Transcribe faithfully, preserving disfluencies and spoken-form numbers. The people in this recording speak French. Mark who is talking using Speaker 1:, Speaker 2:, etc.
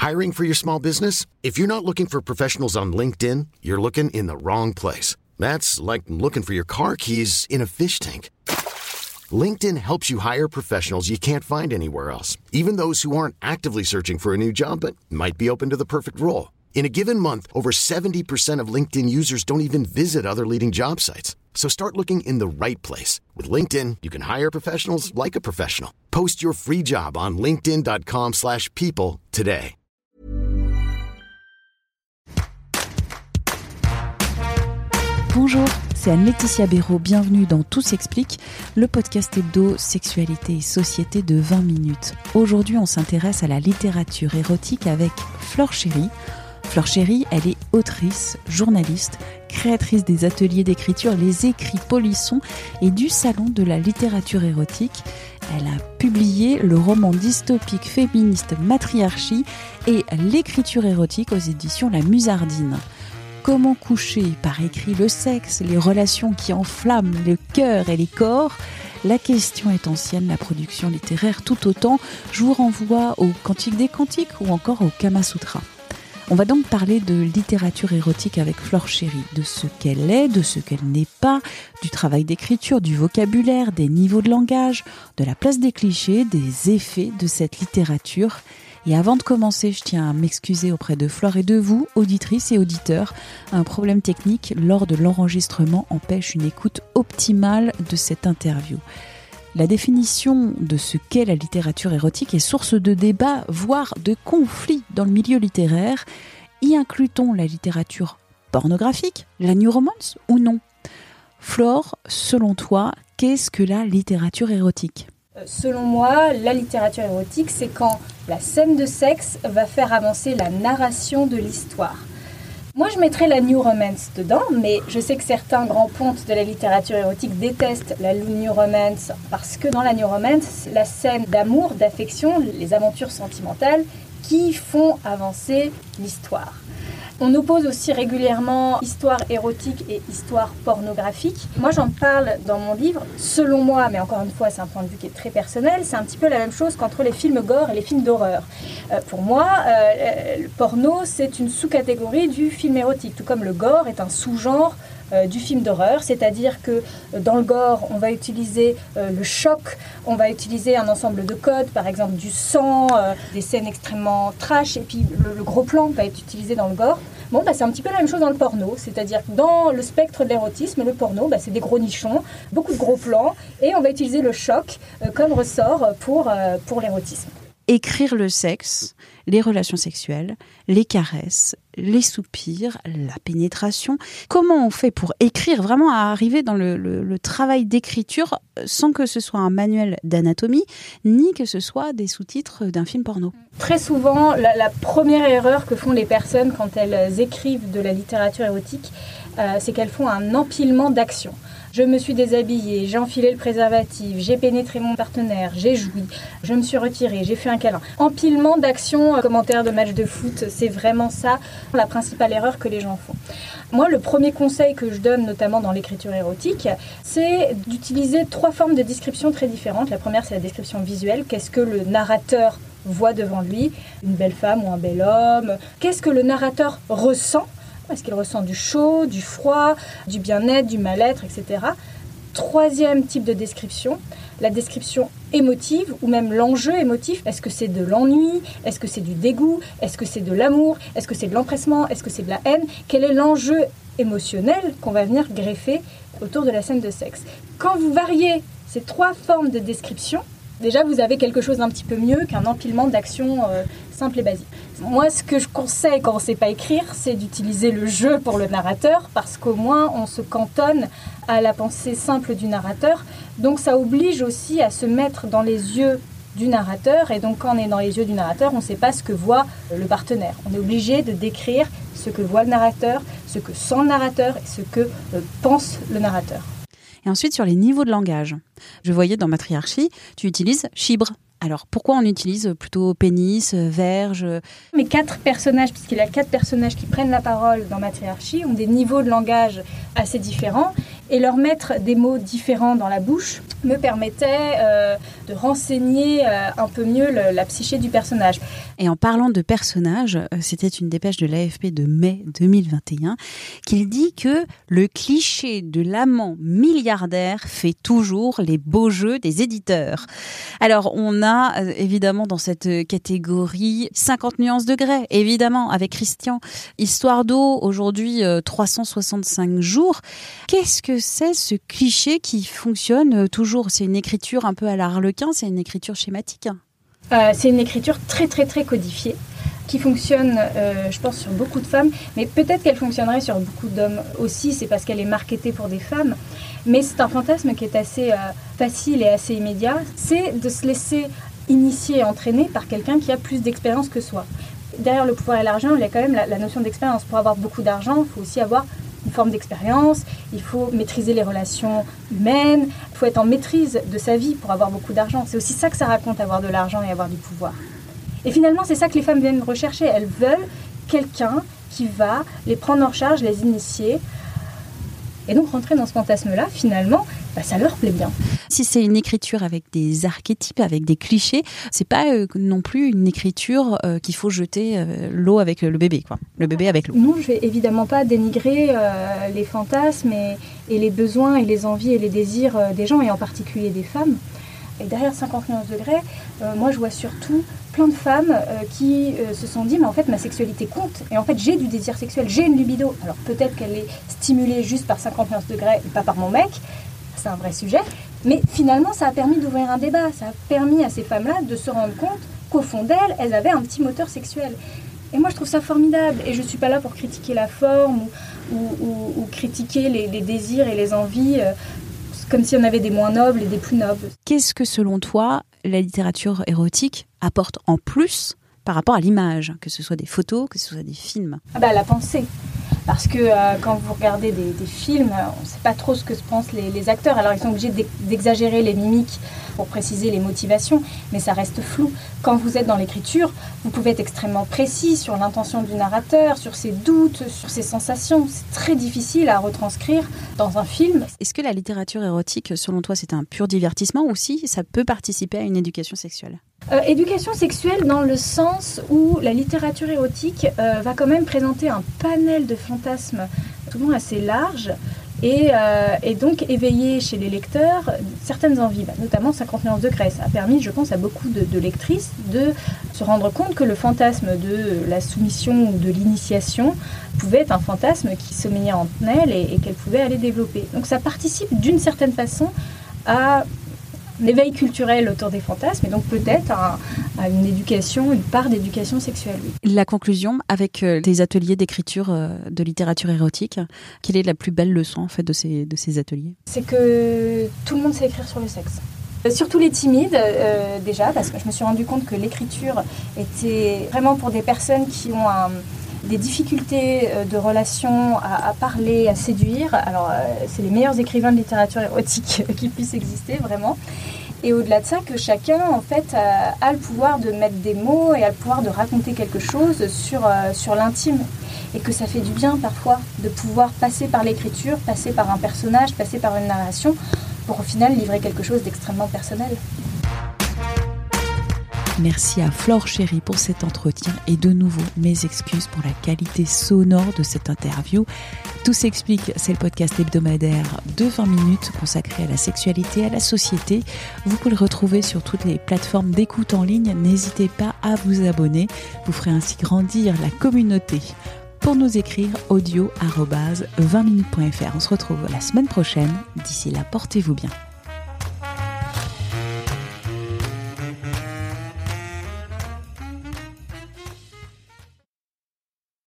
Speaker 1: Hiring for your small business? If you're not looking for professionals on LinkedIn, you're looking in the wrong place. That's like looking for your car keys in a fish tank. LinkedIn helps you hire professionals you can't find anywhere else, even those who aren't actively searching for a new job but might be open to the perfect role. In a given month, over seventy percent of LinkedIn users don't even visit other leading job sites. So start looking in the right place. With LinkedIn, you can hire professionals like a professional. Post your free job on linkedin dot com slash people today.
Speaker 2: Bonjour, c'est Anne-Laetitia Béraud. Bienvenue dans Tout s'explique, le podcast hebdo sexualité et société de vingt minutes. Aujourd'hui, on s'intéresse à la littérature érotique avec Flore Chéry. Flore Chéry, elle est autrice, journaliste, créatrice des ateliers d'écriture Les Écrits Polissons et du Salon de la littérature érotique. Elle a publié le roman dystopique féministe Matriarchie et l'écriture érotique aux éditions La Musardine. Comment coucher par écrit le sexe, les relations qui enflamment le cœur et les corps? La question est ancienne, la production littéraire tout autant. Je vous renvoie au Cantique des Cantiques ou encore au Kama Sutra. On va donc parler de littérature érotique avec Flore Chéry, de ce qu'elle est, de ce qu'elle n'est pas, du travail d'écriture, du vocabulaire, des niveaux de langage, de la place des clichés, des effets de cette littérature. Et avant de commencer, je tiens à m'excuser auprès de Flore et de vous, auditrices et auditeurs. Un problème technique lors de l'enregistrement empêche une écoute optimale de cette interview. La définition de ce qu'est la littérature érotique est source de débats, voire de conflits dans le milieu littéraire. Y inclut-on la littérature pornographique, la new romance ou non? Flore, selon toi, qu'est-ce que la littérature érotique ?
Speaker 3: Selon moi, la littérature érotique, c'est quand la scène de sexe va faire avancer la narration de l'histoire. Moi, je mettrais la new romance dedans, mais je sais que certains grands pontes de la littérature érotique détestent la new romance parce que dans la new romance, c'est la scène d'amour, d'affection, les aventures sentimentales qui font avancer l'histoire. On oppose aussi régulièrement histoire érotique et histoire pornographique. Moi, j'en parle dans mon livre. Selon moi, mais encore une fois, c'est un point de vue qui est très personnel, c'est un petit peu la même chose qu'entre les films gore et les films d'horreur. Euh, pour moi, euh, le porno, c'est une sous-catégorie du film érotique, tout comme le gore est un sous-genre Euh, du film d'horreur, c'est-à-dire que euh, dans le gore, on va utiliser euh, le choc, on va utiliser un ensemble de codes, par exemple du sang, euh, des scènes extrêmement trash, et puis le, le gros plan va être utilisé dans le gore. Bon, bah, c'est un petit peu la même chose dans le porno, c'est-à-dire que dans le spectre de l'érotisme, le porno, bah, c'est des gros nichons, beaucoup de gros plans, et on va utiliser le choc euh, comme ressort pour, euh, pour l'érotisme.
Speaker 2: Écrire le sexe, les relations sexuelles, les caresses, les soupirs, la pénétration. Comment on fait pour écrire, vraiment à arriver dans le, le, le travail d'écriture sans que ce soit un manuel d'anatomie, ni que ce soit des sous-titres d'un film porno?
Speaker 3: Très souvent, la, la première erreur que font les personnes quand elles écrivent de la littérature érotique, euh, c'est qu'elles font un empilement d'actions. Je me suis déshabillée, j'ai enfilé le préservatif, j'ai pénétré mon partenaire, j'ai joui, je me suis retirée, j'ai fait un câlin. Empilement d'actions, commentaires de matchs de foot, c'est vraiment ça la principale erreur que les gens font. Moi, le premier conseil que je donne, notamment dans l'écriture érotique, c'est d'utiliser trois formes de description très différentes. La première, c'est la description visuelle. Qu'est-ce que le narrateur voit devant lui? Une belle femme ou un bel homme? Qu'est-ce que le narrateur ressent? Est-ce qu'il ressent du chaud, du froid, du bien-être, du mal-être, et cetera. Troisième type de description, la description émotive ou même l'enjeu émotif. Est-ce que c'est de l'ennui? Est-ce que c'est du dégoût? Est-ce que c'est de l'amour? Est-ce que c'est de l'empressement? Est-ce que c'est de la haine? Quel est l'enjeu émotionnel qu'on va venir greffer autour de la scène de sexe? Quand vous variez ces trois formes de description, déjà vous avez quelque chose d'un petit peu mieux qu'un empilement d'actions euh, simples et basiques. Moi, ce que je conseille quand on ne sait pas écrire, c'est d'utiliser le jeu pour le narrateur, parce qu'au moins on se cantonne à la pensée simple du narrateur. Donc ça oblige aussi à se mettre dans les yeux du narrateur, et donc quand on est dans les yeux du narrateur, on ne sait pas ce que voit le partenaire. On est obligé de décrire ce que voit le narrateur, ce que sent le narrateur et ce que euh, pense le narrateur.
Speaker 2: Et ensuite, sur les niveaux de langage. Je voyais dans Matriarchie, tu utilises chibre. Alors, pourquoi on utilise plutôt pénis, verge?
Speaker 3: Mes quatre personnages, puisqu'il y a quatre personnages qui prennent la parole dans Matriarchie, ont des niveaux de langage assez différents. Et leur mettre des mots différents dans la bouche me permettait euh, de renseigner euh, un peu mieux le, la psyché du personnage.
Speaker 2: Et en parlant de personnages, c'était une dépêche de l'A F P de mai deux mille vingt et un qu'il dit que le cliché de l'amant milliardaire fait toujours les beaux jeux des éditeurs. Alors, on a euh, évidemment dans cette catégorie cinquante nuances de Grey, évidemment, avec Christian. Histoire d'eau, aujourd'hui euh, trois cent soixante-cinq jours. Qu'est-ce que c'est ce cliché qui fonctionne toujours ? C'est une écriture un peu à la Harlequin, c'est une écriture schématique.
Speaker 3: Euh, c'est une écriture très très très codifiée qui fonctionne, euh, je pense, sur beaucoup de femmes, mais peut-être qu'elle fonctionnerait sur beaucoup d'hommes aussi, c'est parce qu'elle est marketée pour des femmes. Mais c'est un fantasme qui est assez euh, facile et assez immédiat, c'est de se laisser initier et entraîner par quelqu'un qui a plus d'expérience que soi. Derrière le pouvoir et l'argent, il y a quand même la, la notion d'expérience. Pour avoir beaucoup d'argent, il faut aussi avoir une forme d'expérience, il faut maîtriser les relations humaines, il faut être en maîtrise de sa vie pour avoir beaucoup d'argent. C'est aussi ça que ça raconte, avoir de l'argent et avoir du pouvoir. Et finalement, c'est ça que les femmes viennent rechercher. Elles veulent quelqu'un qui va les prendre en charge, les initier. Et donc rentrer dans ce fantasme-là, finalement, bah, ça leur plaît bien.
Speaker 2: Si c'est une écriture avec des archétypes, avec des clichés, c'est pas euh, non plus une écriture euh, qu'il faut jeter euh, l'eau avec le bébé, quoi. Le bébé avec l'eau.
Speaker 3: Non, je vais évidemment pas dénigrer euh, les fantasmes et, et les besoins et les envies et les désirs euh, des gens, et en particulier des femmes. Et derrière cinquante nuances de Grey, euh, moi je vois surtout plein de femmes euh, qui euh, se sont dit mais en fait ma sexualité compte, et en fait j'ai du désir sexuel, j'ai une libido. Alors peut-être qu'elle est stimulée juste par cinquante nuances de Grey et pas par mon mec, c'est un vrai sujet, mais finalement ça a permis d'ouvrir un débat, ça a permis à ces femmes-là de se rendre compte qu'au fond d'elles, elles avaient un petit moteur sexuel. Et moi je trouve ça formidable, et je suis pas là pour critiquer la forme ou, ou, ou, ou critiquer les, les désirs et les envies euh, comme si on avait des moins nobles et des plus nobles.
Speaker 2: Qu'est-ce que, selon toi, la littérature érotique apporte en plus par rapport à l'image, que ce soit des photos, que ce soit des films ?
Speaker 3: Ah bah, la pensée. Parce que euh, quand vous regardez des, des films, on ne sait pas trop ce que se pensent les, les acteurs. Alors ils sont obligés d'exagérer les mimiques pour préciser les motivations, mais ça reste flou. Quand vous êtes dans l'écriture, vous pouvez être extrêmement précis sur l'intention du narrateur, sur ses doutes, sur ses sensations. C'est très difficile à retranscrire dans un film.
Speaker 2: Est-ce que la littérature érotique, selon toi, c'est un pur divertissement, ou si ça peut participer à une éducation sexuelle ?
Speaker 3: Euh, éducation sexuelle dans le sens où la littérature érotique euh, va quand même présenter un panel de fantasmes souvent assez large et, euh, et donc éveiller chez les lecteurs certaines envies, bah, notamment cinquante nuances de Grey. Ça a permis, je pense, à beaucoup de, de lectrices de se rendre compte que le fantasme de la soumission ou de l'initiation pouvait être un fantasme qui sommeillait en elles et, et qu'elles pouvaient aller développer. Donc ça participe d'une certaine façon à l'éveil culturel autour des fantasmes, et donc peut-être à, à une éducation, une part d'éducation sexuelle. Oui.
Speaker 2: La conclusion, avec euh, tes ateliers d'écriture euh, de littérature érotique, quelle est la plus belle leçon en fait de ces, de ces ateliers ?
Speaker 3: C'est que tout le monde sait écrire sur le sexe. Euh, surtout les timides, euh, déjà, parce que je me suis rendu compte que l'écriture était vraiment pour des personnes qui ont un... des difficultés de relation à, à parler, à séduire. Alors, euh, c'est les meilleurs écrivains de littérature érotique qui puissent exister, vraiment. Et au-delà de ça, que chacun, en fait, a, a le pouvoir de mettre des mots et a le pouvoir de raconter quelque chose sur, euh, sur l'intime. Et que ça fait du bien, parfois, de pouvoir passer par l'écriture, passer par un personnage, passer par une narration, pour au final livrer quelque chose d'extrêmement personnel.
Speaker 2: Merci à Flore Chéry pour cet entretien, et de nouveau mes excuses pour la qualité sonore de cette interview. Tout s'explique, c'est le podcast hebdomadaire de vingt minutes consacré à la sexualité et à la société. Vous pouvez le retrouver sur toutes les plateformes d'écoute en ligne. N'hésitez pas à vous abonner, vous ferez ainsi grandir la communauté. Pour nous écrire, audio arobase vingt minutes point f r. On se retrouve la semaine prochaine. D'ici là, portez-vous bien.